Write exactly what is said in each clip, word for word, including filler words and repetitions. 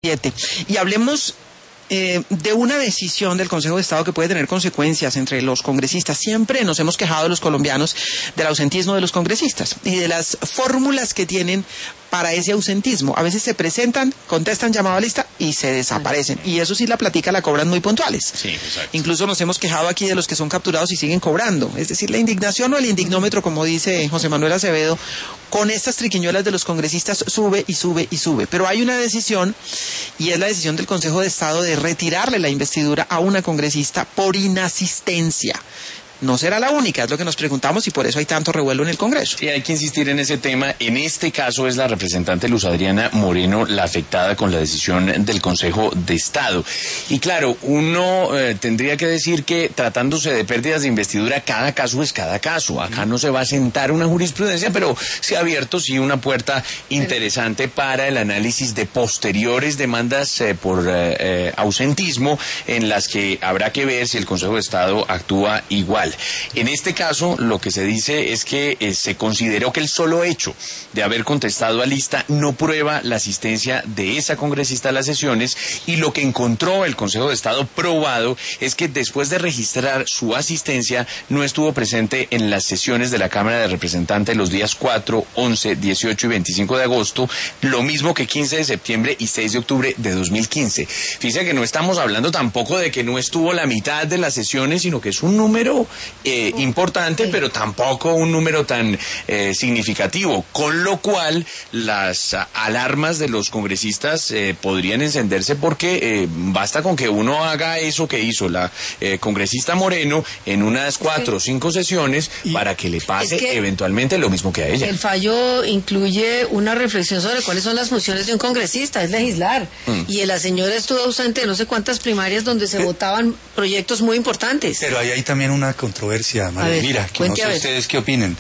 Y hablemos eh, de una decisión del Consejo de Estado que puede tener consecuencias entre los congresistas. Siempre nos hemos quejado los colombianos del ausentismo de los congresistas y de las fórmulas que tienen para ese ausentismo. A veces se presentan, contestan llamado a lista y se desaparecen. Y eso sí, la platica la cobran muy puntuales. Sí, exacto. Incluso nos hemos quejado aquí de los que son capturados y siguen cobrando. Es decir, la indignación o el indignómetro, como dice José Manuel Acevedo, con estas triquiñuelas de los congresistas sube y sube y sube. Pero hay una decisión, y es la decisión del Consejo de Estado de retirarle la investidura a una congresista por inasistencia. No será la única, es lo que nos preguntamos y por eso hay tanto revuelo en el Congreso. Sí, hay que insistir en ese tema. En este caso es la representante Luz Adriana Moreno la afectada con la decisión del Consejo de Estado. Y claro, uno eh, tendría que decir que tratándose de pérdidas de investidura, cada caso es cada caso. Acá no se va a sentar una jurisprudencia, pero se ha abierto sí una puerta interesante para el análisis de posteriores demandas eh, por eh, eh, ausentismo, en las que habrá que ver si el Consejo de Estado actúa igual. En este caso, lo que se dice es que eh, se consideró que el solo hecho de haber contestado a lista no prueba la asistencia de esa congresista a las sesiones, y lo que encontró el Consejo de Estado probado es que después de registrar su asistencia no estuvo presente en las sesiones de la Cámara de Representantes los días cuatro, once, dieciocho y veinticinco de agosto, lo mismo que quince de septiembre y seis de octubre de dos mil quince. Fíjese que no estamos hablando tampoco de que no estuvo la mitad de las sesiones, sino que es un número Eh, importante, pero tampoco un número tan eh, significativo, con lo cual las uh, alarmas de los congresistas eh, podrían encenderse, porque eh, basta con que uno haga eso que hizo la eh, congresista Moreno en unas cuatro o cinco sesiones y para que le pase es que eventualmente lo mismo que a ella. El fallo incluye una reflexión sobre cuáles son las funciones de un congresista, es legislar, mm. y la señora estuvo ausente de no sé cuántas primarias donde se votaban proyectos muy importantes. Pero ahí hay también una controversia, María Elvira, que no sé ustedes qué opinen.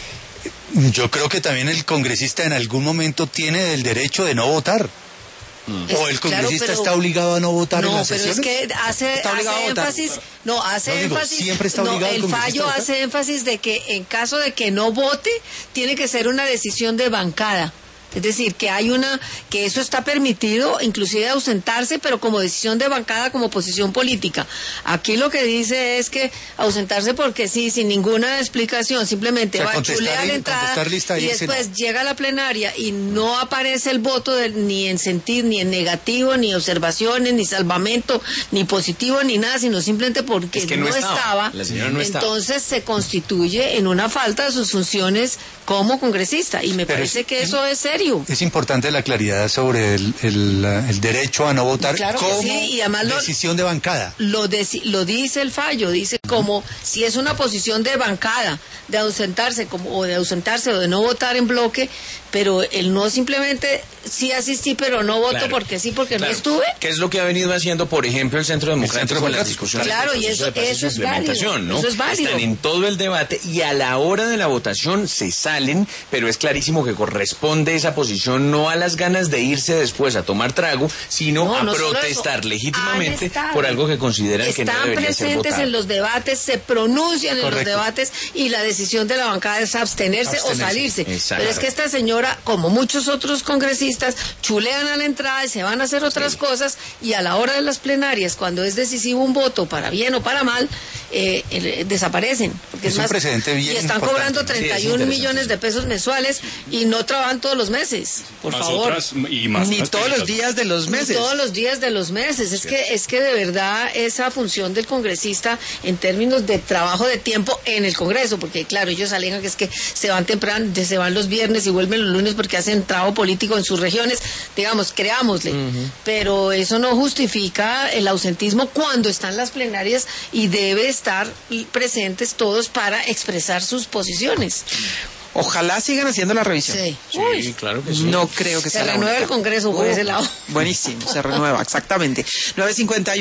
Yo creo que también el congresista en algún momento tiene el derecho de no votar. Mm. O el congresista claro, pero, está obligado a no votar no, en las sesiones. No, pero es que hace, hace énfasis, no, hace no, énfasis, digo, siempre está obligado no, el fallo hace énfasis de que en caso de que no vote, tiene que ser una decisión de bancada. Es decir, que hay una, que eso está permitido, inclusive ausentarse, pero como decisión de bancada, como posición política. Aquí lo que dice es que ausentarse porque sí, sin ninguna explicación, simplemente o sea, va, chulea la entrada y después no. llega a la plenaria y no aparece el voto de, ni en sentir, ni en negativo, ni observaciones, ni salvamento, ni positivo, ni nada, sino simplemente porque es que no, no estaba, estaba la señora no entonces estaba. Se constituye en una falta de sus funciones como congresista, y me pero parece es, que eso es serio. Es importante la claridad sobre el, el, el derecho a no votar claro como sí, y además decisión lo, de bancada. Lo, de, lo dice el fallo, dice uh-huh. como si es una posición de bancada, de ausentarse como, o de ausentarse o de no votar en bloque, pero el no simplemente sí asistí pero no voto claro. porque sí, porque claro. no estuve. ¿Qué es lo que ha venido haciendo, por ejemplo, el Centro Democrático con las discusiones? Claro, y eso, de eso, es válido, ¿no? eso es válido. Están en todo el debate y a la hora de la votación se salen, pero es clarísimo que corresponde esa posición no a las ganas de irse después a tomar trago, sino no, a no protestar legítimamente por algo que consideran Están que no debería ser votado. Están presentes en los debates, se pronuncian en Correcto. Los debates, y la decisión de la bancada es abstenerse, abstenerse. o salirse. Exacto. Pero es que esta señora, como muchos otros congresistas, chulean a la entrada y se van a hacer otras sí. cosas, y a la hora de las plenarias, cuando es decisivo un voto para bien o para mal, eh, eh, desaparecen. Porque es, es un más, precedente bien y están importante. cobrando treinta y un sí, millones de pesos mensuales y no trabajan todos los meses. Por más favor. Otras, y más Ni todos los días de los meses. Ni todos los días de los meses. Es sí. que es que de verdad esa función del congresista en términos de trabajo de tiempo en el Congreso, porque claro, ellos alegan que es que se van temprano, se van los viernes y vuelven los lunes porque hacen trabajo político en sus regiones, digamos, creámosle. Uh-huh. Pero eso no justifica el ausentismo cuando están las plenarias y debe estar presentes todos para expresar sus posiciones. Ojalá sigan haciendo la revisión. Sí, sí Uy, claro que sí. No creo que se sea renueva el Congreso por uh, ese lado. Buenísimo, se renueva, exactamente. nueve cincuenta y uno